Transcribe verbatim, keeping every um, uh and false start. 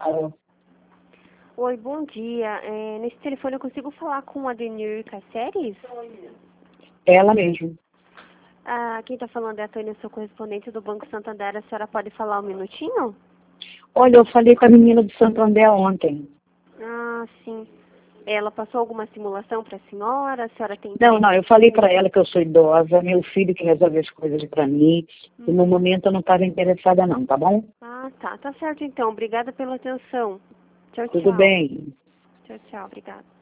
Alô? Oi, bom dia. É, nesse telefone eu consigo falar com a Denir Caceres? Ela mesmo. Ah, quem está falando é a Tânia, sou correspondente do Banco Santander. A senhora pode falar um minutinho? Olha, eu falei com a menina do Santander ontem. Ah, sim. Ela passou alguma simulação para a senhora? A senhora tem Não, tempo? não, eu falei para ela que eu sou idosa, meu filho que resolve as coisas para mim, e no momento eu não estava interessada não, tá bom? Ah, tá. Tá certo então. Obrigada pela atenção. Tchau, Tudo tchau. bem. Tchau, tchau. Obrigada.